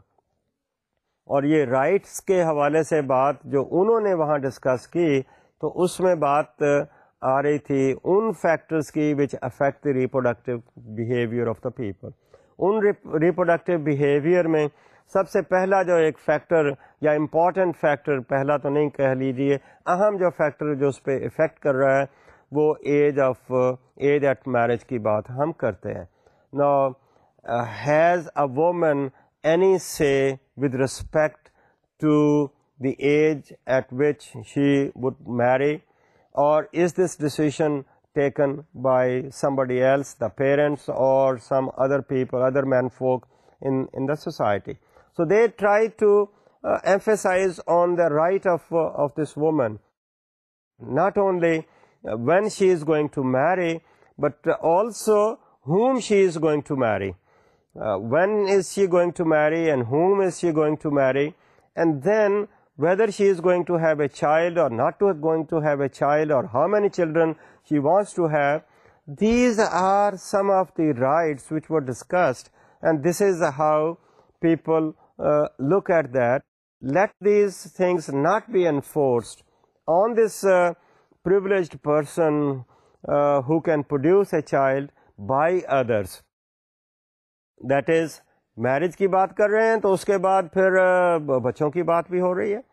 اور یہ rights کے حوالے سے بات جو انہوں نے وہاں ڈسکس کی تو اس میں بات آ رہی تھی ان فیکٹرز کی which affect the reproductive behavior of the people. ان reproductive behavior میں سب سے پہلا جو ایک فیکٹر یا امپورٹنٹ فیکٹر، پہلا تو نہیں کہہ لیجیے، اہم جو فیکٹر جو اس پہ افیکٹ کر رہا ہے وہ age of age at marriage کی بات ہم کرتے ہیں. Now has a woman any say with respect to the age at which she would marry, or is this decision taken by somebody else, the parents or some other people, other menfolk in in the society? So they try to uh, emphasize on the right of uh, of this woman, not only uh, when she is going to marry, but uh, also whom she is going to marry. Uh, when is she going to marry and whom is she going to marry, and then whether she is going to have a child or not to going to have a child, or how many children she wants to have. These are some of the rights which were discussed, and this is how people uh, look at that. Let these things not be enforced on this uh, privileged person uh, who can produce a child by others. That is, marriage کی بات کر رہے ہیں تو اس کے بعد پھر بچوں کی بات بھی ہو رہی ہے.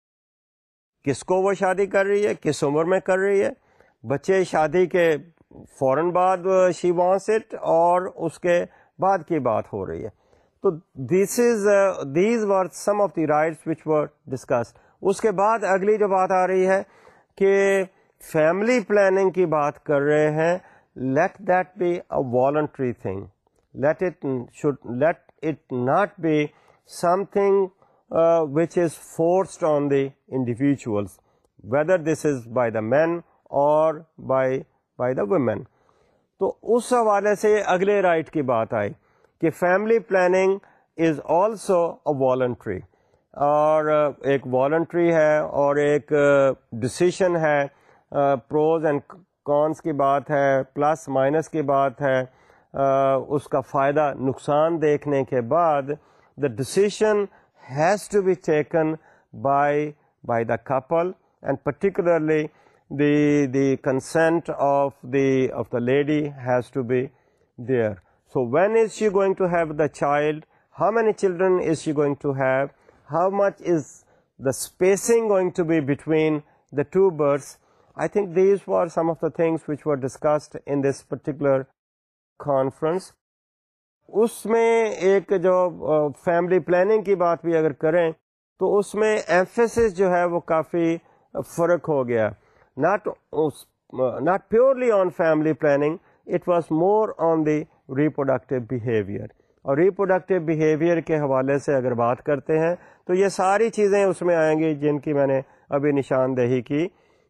کس کو وہ شادی کر رہی ہے، کس عمر میں کر رہی ہے، بچے شادی کے فوراً بعد شی وانٹس اٹ اور اس کے بعد کی بات ہو رہی ہے. تو this is these were some of the rights which were discussed. اس کے بعد اگلی جو بات آ رہی ہے کہ فیملی پلاننگ کی بات کر رہے ہیں. Let that be a voluntary thing. Let it should let it not be something uh, which is forced on the individuals, whether this is by the men or by by the women. تو اس حوالے سے اگلے right کی بات آئی کہ family planning is also a voluntary, اور ایک والنٹری ہے اور ایک ڈسیشن ہے. پروز اینڈ کونس کی بات ہے، پلس مائنس کی بات ہے. Uh, اس کا فائدہ نقصان دیکھنے کے بعد the decision has to be taken by by the couple, and particularly the the consent of the of the lady has to be there. So when is she going to have the child? How many children is she going to have? How much is the spacing going to be between the two births? I think these were some of the things which were discussed in this particular conference. اس میں ایک جو family planning کی بات بھی اگر کریں تو اس میں ایمفیسس جو ہے وہ کافی فرق ہو گیا. Not not purely on family planning, it was more on the reproductive behaviour. اور ریپروڈکٹیو بیہیویئر کے حوالے سے اگر بات کرتے ہیں تو یہ ساری چیزیں اس میں آئیں گی جن کی میں نے ابھی نشاندہی کی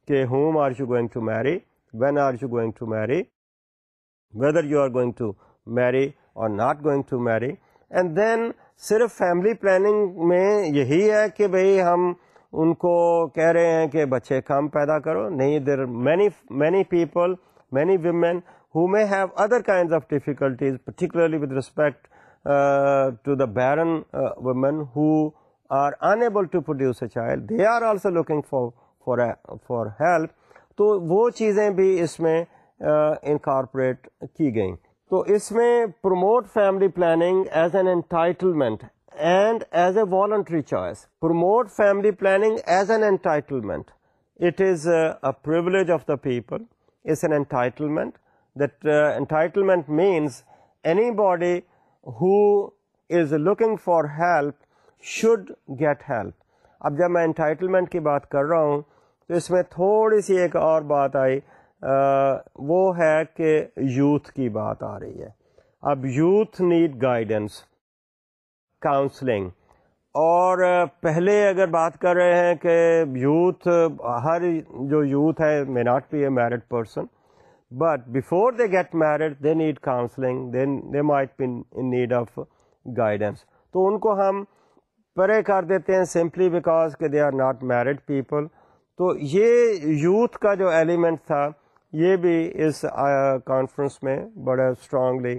کہ whom are you going to marry, when are you going to marry, whether you are going to marry or not going to marry. And then صرف فیملی پلاننگ میں یہی ہے کہ بھئی ہم ان کو کہہ رہے ہیں کہ بچے کم پیدا کرو. نہیں, there are many many people, many women who may have other kinds of difficulties, particularly with respect uh, to the barren uh, women who are unable to produce a child. They are also looking for for a, for help. تو وہ چیزیں بھی اس میں incorporate uh, کی گئیں. تو اس میں promote family planning as an entitlement and as a voluntary choice. Promote family planning as an entitlement. It is uh, a privilege of the people. It's an entitlement. That uh, entitlement means anybody who is looking for help should get help. اب جب میں entitlement کی بات کر رہا ہوں تو اس میں تھوڑی سی ایک اور بات آئی, uh, وہ ہے کہ یوتھ کی بات آ رہی ہے. اب یوتھ نیڈ گائیڈنس, کاؤنسلنگ. اور پہلے اگر بات کر رہے ہیں کہ یوتھ, ہر جو یوتھ ہے may not be a married person, but before they get married they need counseling, then they might be in need of guidance. تو ان کو ہم پرے کر دیتے ہیں simply because کہ they are not married people. تو یہ یوتھ کا جو ایلیمنٹ تھا یہ بھی اس کانفرنس میں بڑا اسٹرانگلی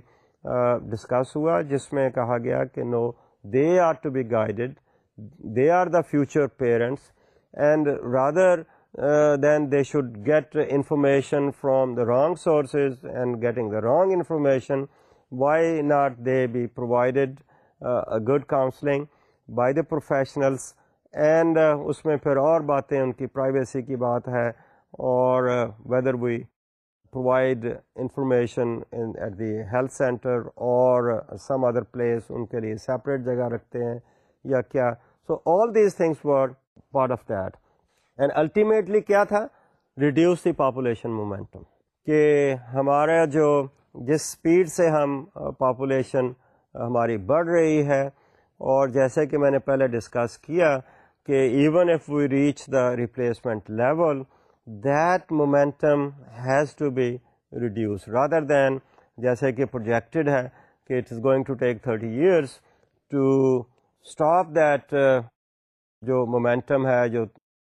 ڈسکس ہوا, جس میں کہا گیا کہ نو, they are to be guided, they are the future parents, and rather uh, than they should get information from the wrong sources and getting the wrong information, why not they be provided uh, a good counseling by the professionals. And uh, اس میں پھر اور باتیں, ان کی privacy کی بات ہے, اور uh, whether we provide information in, at the health center or uh, some other place, ان کے لیے separate جگہ رکھتے ہیں یا کیا. So all these things were part of that. And ultimately کیا تھا, reduce the population momentum. کہ ہمارا جو جس اسپیڈ سے ہم پاپولیشن ہماری بڑھ رہی ہے, اور جیسے کہ میں نے پہلے ڈسکس کیا کہ even if we reach the replacement level, that momentum has to be reduced rather than جیسے کہ projected ہے کہ it is going to take thirty years to stop that uh, جو momentum ہے, جو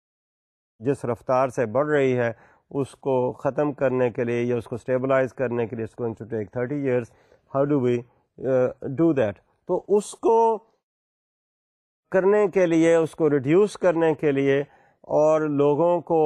جس رفتار سے بڑھ رہی ہے, اس کو ختم کرنے کے لیے یا اس کو stabilize کرنے کے لیے it's going to take thirty years. How do we uh, do that? تو اس کو کرنے کے لیے, اس کو ریڈیوس کرنے کے لیے, اور لوگوں کو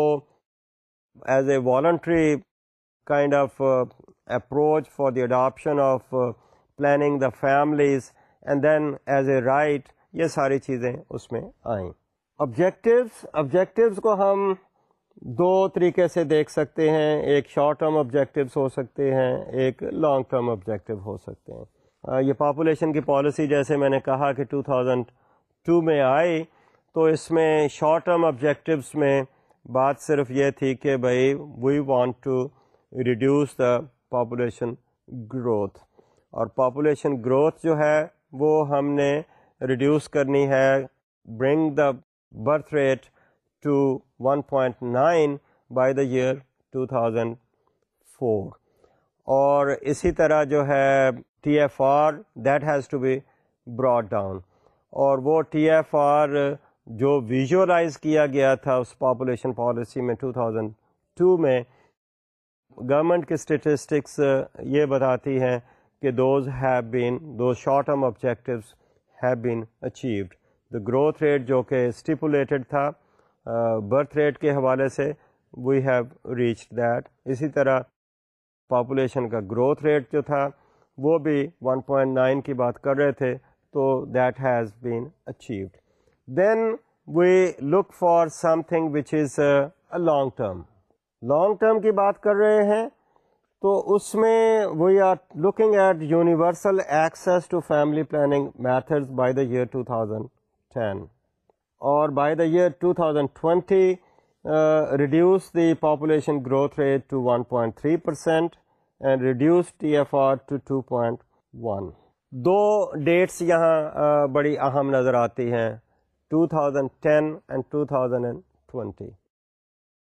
as a voluntary kind of uh, approach for the adoption of uh, planning the families, and then as a right, یہ ساری چیزیں اس میں آئیں. objectives objectives کو ہم دو طریقے سے دیکھ سکتے ہیں. ایک شارٹ ٹرم objectives ہو سکتے ہیں, ایک لانگ ٹرم objective ہو سکتے ہیں. uh, یہ پاپولیشن کی پالیسی جیسے میں نے کہا کہ ٹو تھاؤزینڈ ٹو میں آئی, تو اس میں شارٹ ٹرم objectives میں بات صرف یہ تھی کہ بھائی we want to reduce the population growth, اور پاپولیشن گروتھ جو ہے وہ ہم نے ریڈیوس کرنی ہے, bring the birth rate to one point nine by the year to thousand four. اور اسی طرح جو ہے T F R that has to be brought down, اور وہ ٹی ایف آر جو ویژولائز کیا گیا تھا اس پاپولیشن پالیسی میں ٹو تھاؤزینڈ ٹو میں, گورنمنٹ کی اسٹیٹسٹکس یہ بتاتی ہیں کہ those have been those short term objectives have been achieved. The growth rate جو کہ اسٹیپولیٹڈ تھا برتھ ریٹ کے حوالے سے, وی ہیو ریچ دیٹ. اسی طرح پاپولیشن کا گروتھ ریٹ جو تھا وہ بھی ون پوائنٹ نائن کی بات کر رہے تھے, تو that has been achieved. Then we look for something which is uh, a long term. Long term کی بات کر رہے ہیں تو اس میں we are looking at universal access to family planning methods by the year two thousand ten. Or by the year two thousand twenty, uh, reduce the population growth rate to one point three percent and reduce T F R to two point one. دو dates یہاں uh, بڑی اہم نظر آتی ہیں, two thousand ten and two thousand twenty.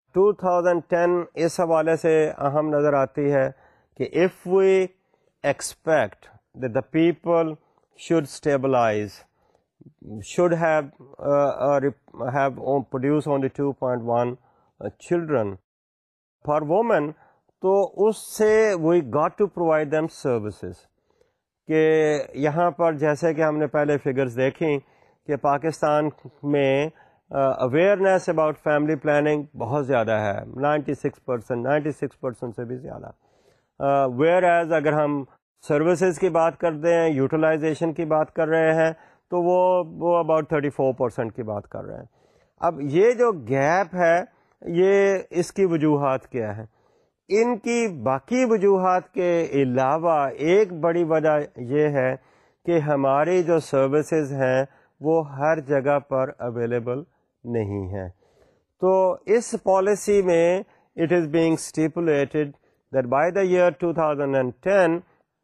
Two thousand ten اس حوالے سے اہم نظر آتی ہے کہ if we expect that the people should stabilize, should have uh, uh, have produce only two point one uh, children per woman, تو اس سے we got to provide them services. کہ یہاں پر جیسے کہ ہم نے پہلے فگرز دیکھیں کہ پاکستان میں اویئرنیس اباؤٹ فیملی پلاننگ بہت زیادہ ہے، ninety six percent ninety six percent سے بھی زیادہ. ویئر ایز اگر ہم سروسز کی بات کرتے ہیں، یوٹیلائزیشن کی بات کر رہے ہیں، تو وہ وہ اباؤٹ تھرٹی فور پرسینٹ کی بات کر رہے ہیں. اب یہ جو گیپ ہے، یہ اس کی وجوہات کیا ہے؟ ان کی باقی وجوہات کے علاوہ ایک بڑی وجہ یہ ہے کہ ہماری جو سروسز ہیں وہ ہر جگہ پر اویلیبل نہیں ہیں. تو اس پالیسی میں it is being stipulated that by the year to thousand ten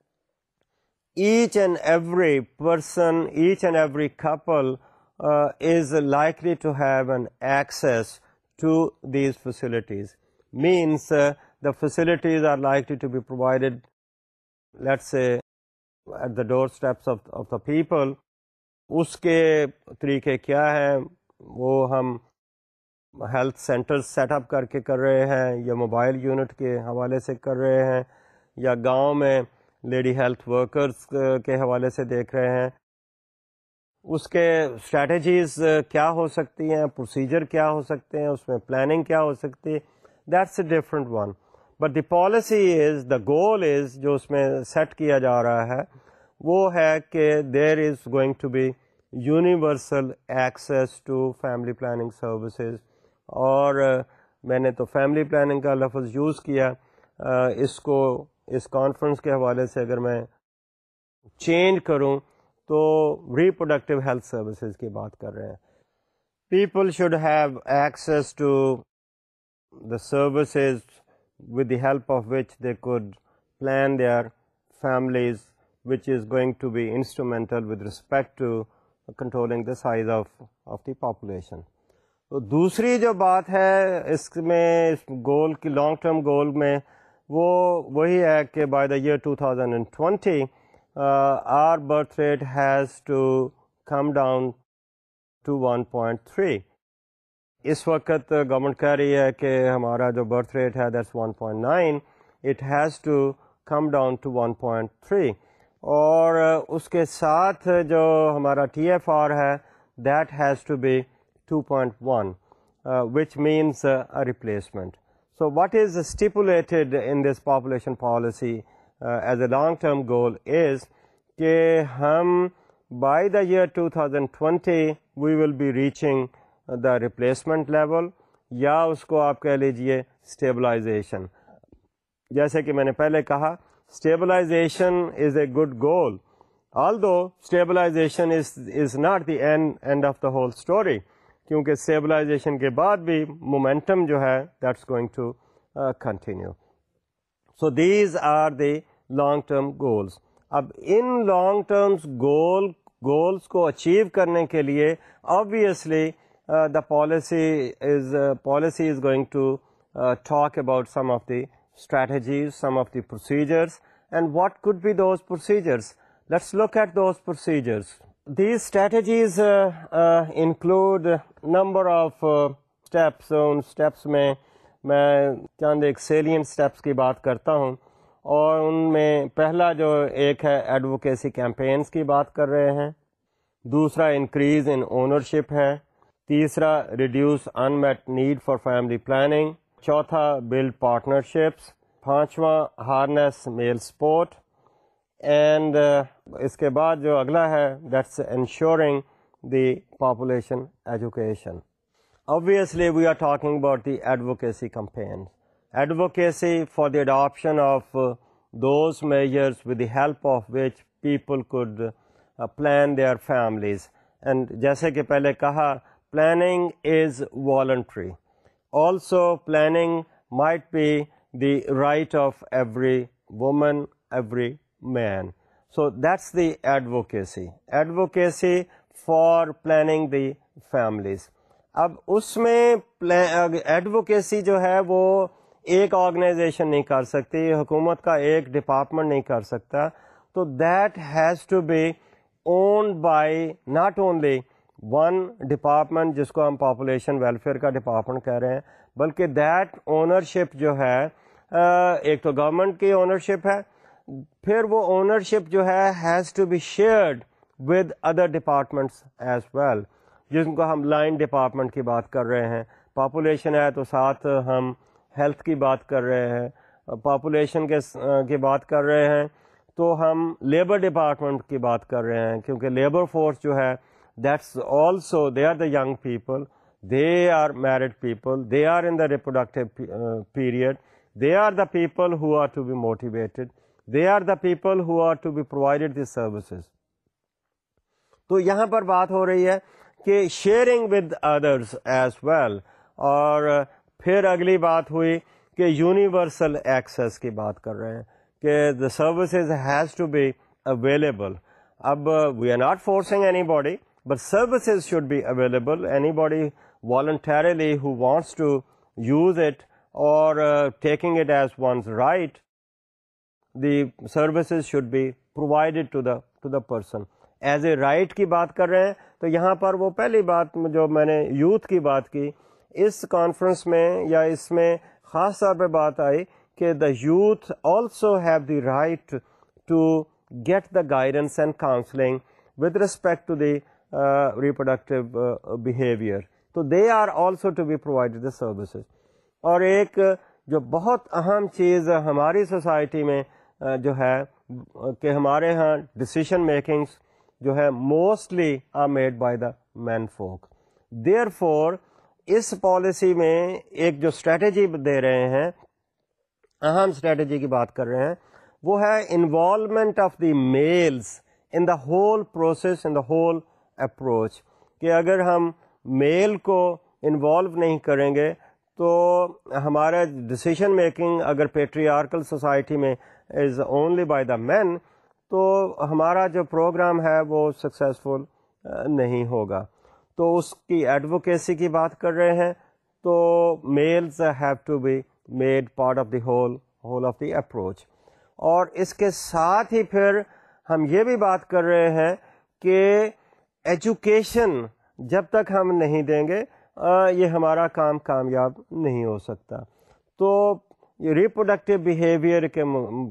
each and every person, each and every couple uh, is likely to have an access to these facilities. Means uh, the facilities are likely to be provided, let's say, at the doorsteps of, of the people. اس کے طریقے کیا ہیں؟ وہ ہم health centres set up کر کے کر رہے ہیں، یا موبائل یونٹ کے حوالے سے کر رہے ہیں، یا گاؤں میں لیڈی ہیلتھ ورکرز کے حوالے سے دیکھ رہے ہیں. اس کے اسٹریٹجیز کیا ہو سکتی ہیں، پروسیجر کیا ہو سکتے ہیں، اس میں پلاننگ کیا ہو سکتی ہے، that's a different one. But the policy is, the goal is جو اس میں سیٹ کیا جا رہا ہے وہ ہے کہ there is going to be universal access to family planning services. اور میں نے تو فیملی پلاننگ کا لفظ یوز کیا، اس کو اس کانفرنس کے حوالے سے اگر میں چینج کروں تو ریپروڈکٹیو ہیلتھ سروسز کی بات کر رہے ہیں. People should have access to the services with the help of which they could plan their families, which is going to be instrumental with respect to controlling the size of of the population. تو دوسری جو بات ہے اس میں، اس گول کی long term گول میں، وہ وہی ہے کہ by the year two thousand twenty our birth rate has to come down to one point three. اس وقت گورنمنٹ کہہ رہی ہے کہ ہمارا جو برتھ ریٹ ہے that's one point nine, it has to come down to one point three. اور اس کے ساتھ جو ہمارا ٹی ایف آر ہے that has to be two point one which means a replacement. So what is stipulated in this population policy as a long term goal is کہ ہم بائی دا ایئر ٹو تھاؤزینڈ ٹوینٹی we will be reaching the replacement level, یا اس کو آپ کہہ لیجئے اسٹیبلائزیشن. جیسے کہ میں نے پہلے کہا، stabilization is a good goal, although stabilization is is not the end end of the whole story, کیونکہ stabilization کے بعد بھی momentum جو ہے that's going to uh, continue. So these are the long term goals. اب ان long term goal goals کو achieve کرنے کے لیے obviously uh, the policy is uh, policy is going to uh, talk about some of the strategies, some of the procedures, and what could be those procedures. Let's look at those procedures. These strategies uh, uh, include number of uh, steps. So in steps میں میں چند ایک salient steps کی بات کرتا ہوں، اور ان میں پہلا جو ایک ہے ایڈوکیسی کیمپینز کی بات کر رہے ہیں، دوسرا انکریز ان اونرشپ ہے، تیسرا ریڈیوس ان میٹ نیڈ فار فیملی پلاننگ، چوتھا بلڈ پارٹنرشپس، پانچواں ہارنیس میل سپورٹ، اینڈ اس کے بعد جو اگلا ہے that's ensuring the population education. Obviously we are talking about the advocacy campaign, advocacy for the adoption of uh, those measures with the help of which people could uh, plan their families. And جیسے کہ پہلے کہا، planning is voluntary. Also, planning might be the right of every woman, every man. So that's the advocacy. Advocacy for planning the families. اب اس میں advocacy جو ہے وہ ایک آرگنائزیشن نہیں کر سکتی, حکومت کا ایک ڈپارٹمنٹ نہیں کر سکتا, تو that has to be owned by not only one department جس کو ہم پاپولیشن ویلفیئر کا ڈپارٹمنٹ کہہ رہے ہیں, بلکہ دیٹ اونرشپ جو ہے ایک تو گورنمنٹ کی اونرشپ ہے, پھر وہ اونرشپ جو ہے has to be shared with other departments as well, جن کو ہم لائن ڈپارٹمنٹ کی بات کر رہے ہیں. پاپولیشن ہے تو ساتھ ہم ہیلتھ کی بات کر رہے ہیں, پاپولیشن کے کی بات کر رہے ہیں تو ہم لیبر ڈپارٹمنٹ کی بات کر رہے ہیں, کیونکہ لیبر فورس جو ہے that's also they are the young people, they are married people, they are in the reproductive uh, period, they are the people who are to be motivated, they are the people who are to be provided these services. تو یہاں پر بات ہو رہی ہے کہ sharing with others as well, اور پھر اگلی بات ہوئی کہ یونیورسل ایکسیس کی بات کر رہے ہیں کہ the services has to be available. اب we are not forcing anybody, but services should be available. Anybody voluntarily who wants to use it or uh, taking it as one's right, the services should be provided to the to the person as a right کی بات کر رہے ہیں. تو یہاں پر وہ پہلی بات جو میں نے یوتھ کی بات کی, اس کانفرنس میں یا اس میں خاص طور پہ بات آئی کہ the youth also have the right to get the guidance and counseling with respect to the uh, reproductive uh, behavior. تو they are also to be provided the services. اور ایک جو بہت اہم چیز ہماری سوسائٹی میں جو ہے کہ ہمارے ہاں ڈسیشن میکنگس جو ہے mostly are made by the men folk. Therefore اس پالیسی میں ایک جو اسٹریٹجی دے رہے ہیں, اہم اسٹریٹجی کی بات کر رہے ہیں, وہ ہے involvement of the males in the whole process, in the whole approach. کہ اگر ہم میل کو انوالو نہیں کریں گے تو ہمارا ڈسیشن میکنگ اگر پیٹریارکل سوسائٹی میں از اونلی بائی دا مین, تو ہمارا جو پروگرام ہے وہ سکسیزفل نہیں ہوگا. تو اس کی ایڈوکیسی کی بات کر رہے ہیں, تو males have to be made part of the whole whole of the approach. اور اس کے ساتھ ہی پھر ہم یہ بھی بات کر رہے ہیں کہ ایجوکیشن جب تک ہم نہیں دیں گے یہ ہمارا کام کامیاب نہیں ہو سکتا. تو یہ ریپروڈکٹیو بیہیویئر کے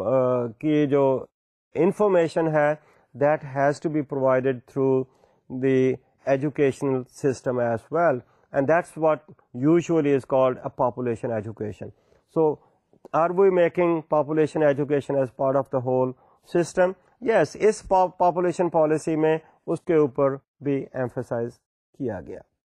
کی جو انفارمیشن ہے that has to be provided through the educational system as well, and that's what usually is called a population education. So are we making population education as part of the whole system? Yes, اس population policy میں اس کے اوپر بھی emphasize کیا گیا.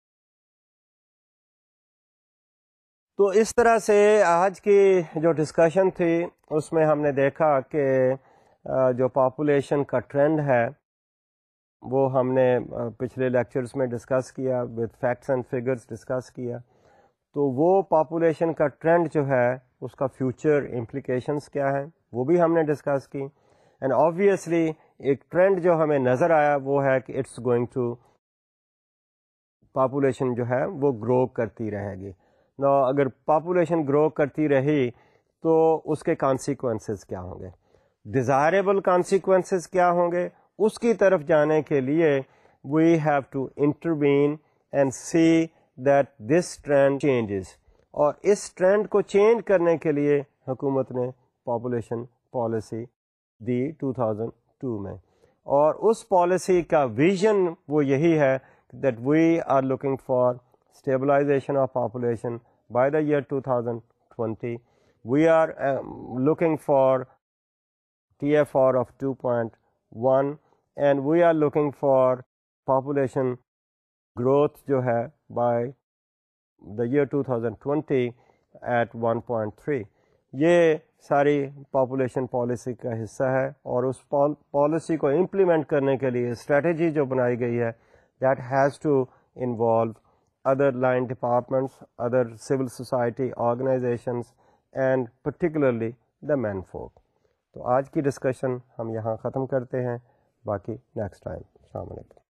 تو اس طرح سے آج کی جو ڈسکشن تھی اس میں ہم نے دیکھا کہ جو پاپولیشن کا ٹرینڈ ہے وہ ہم نے پچھلے لیکچرز میں ڈسکس کیا, with facts and figures discuss کیا. تو وہ پاپولیشن کا ٹرینڈ جو ہے اس کا فیوچر امپلیکیشنز کیا ہیں وہ بھی ہم نے ڈسکس کی. اینڈ آبویسلی ایک ٹرینڈ جو ہمیں نظر آیا وہ ہے کہ اٹس گوئنگ ٹو پاپولیشن جو ہے وہ گرو کرتی رہے گی. نا اگر پاپولیشن گرو کرتی رہی تو اس کے کانسیکوینسز کیا ہوں گے, ڈیزائریبل کانسیکوینسز کیا ہوں گے, اس کی طرف جانے کے لیے we have to intervene and see that this trend changes. اور اس ٹرینڈ کو چینج کرنے کے لیے حکومت نے پاپولیشن پالیسی دی ٹو تھاؤزینڈ ٹو میں, اور اس پالیسی کا ویژن وہ یہی ہے that we are looking for stabilization of population by the year two thousand twenty. We are uh, looking for T F R of two point one, and we are looking for population growth جو ہے by the year two thousand twenty at one point three. یہ ساری population policy کا حصہ ہے, اور اس policy کو implement کرنے کے لیے اسٹریٹجی جو بنائی گئی ہے that has to involve other line departments, other civil society organizations, and particularly the menfolk. تو آج کی ڈسکشن ہم یہاں ختم کرتے ہیں, باقی نیکسٹ ٹائم. السلام علیکم.